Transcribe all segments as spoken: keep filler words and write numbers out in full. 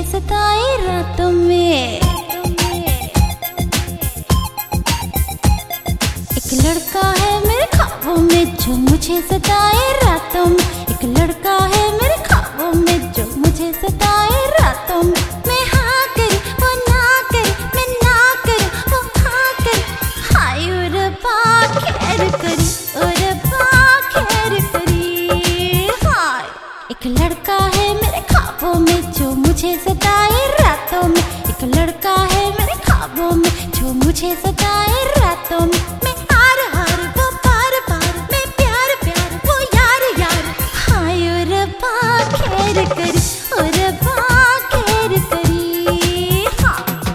मुझे सताए रातों में। एक लड़का है मेरे ख्वाबों में जो मुझे सताए रातों में। एक लड़का है मेरे ख्वाबों में जो मुझे सताए रातों में। मैं हाँ करी वो ना करी, मैं ना करी वो हाँ करी। हाय ओ रब्बा खैर करी, ओ रब्बा खैर करी। हाय एक लड़का है मेरे ख्वाबों में जो मुझे सताए रातों में। एक लड़का है मेरे ख्वाबों में जो मुझे सताए रातों में। मैं हार हार वो पार पार, मैं प्यार प्यार वो यार यार। हाय ओ रब्बा खैर करी, ओ रब्बा खैर करी। हाँ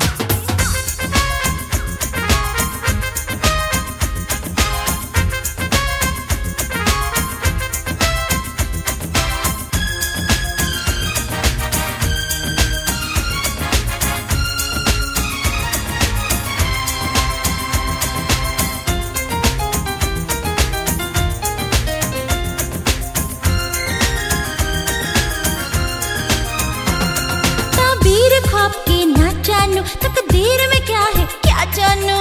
ख्वाब की ना जानू, तकदीर में क्या है क्या जानू।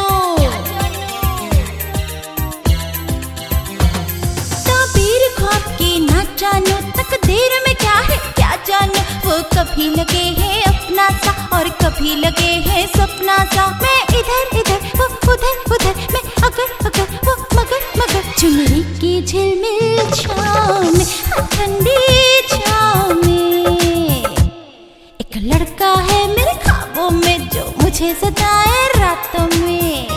ताबीर ख्वाब की ना जानू, तकदीर में क्या है क्या जानू। वो कभी लगे हैं अपना सा और कभी लगे हैं सपना सा। मैं इधर इधर वो उधर उधर, मैं अगर अगर वो मगर मगर। चुनरी की झिलमिल छाँव में, ठंडी छाँव में। एक लड़का है मेरे ख्वाबों में जो मुझे सताए रातों में।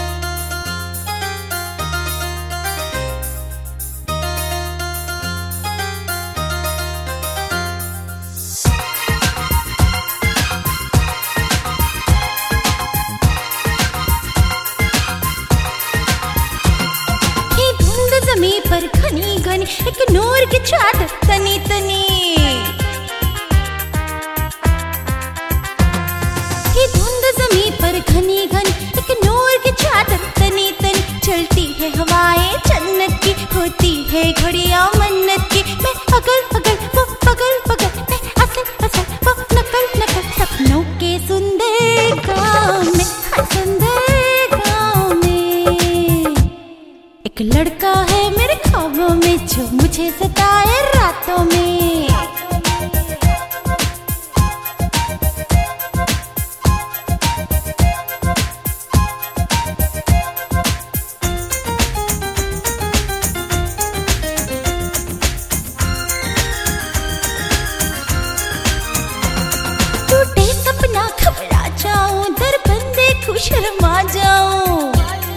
ये धुंध ज़मीं पर घनी घनी, एक नूर की चादर तनी तनी। पर घनी घनी एक नूर की चादर तनी तनी। चलती है हवाएं जन्नत की, होती है घड़ियां मन्नत की। मैं अगल अगल वो बगल बगल, मैं असल असल वो नकल नकल। सपनों के सुंदर गाँव में, हर सुंदर गाँव में। एक लड़का है मेरे ख्वाबों में जो मुझे सताए रातों में। शर्मा जाऊं,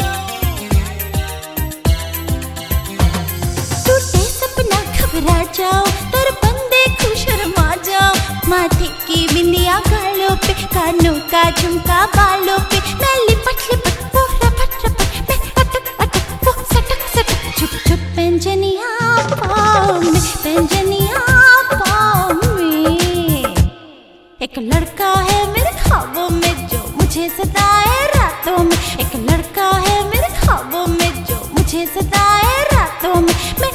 टूटे सपना घबरा जाऊं, दर्पण देखूं शर्मा जाऊं। माथे की बिंदिया गालों पे, कानों का झुमका बालों पे। मैं लिपट लिपट वो रपट रपट, मैं अटक अटक वो सटक सटक। चुप चुप पैंजनिया पाँव में, पैंजनिया पाँव में। एक लड़का है मेरे ख्वाबों में जो मुझे सताए रातों में। एक लड़का है मेरे ख्वाबों में जो मुझे सताए रातों में। मैं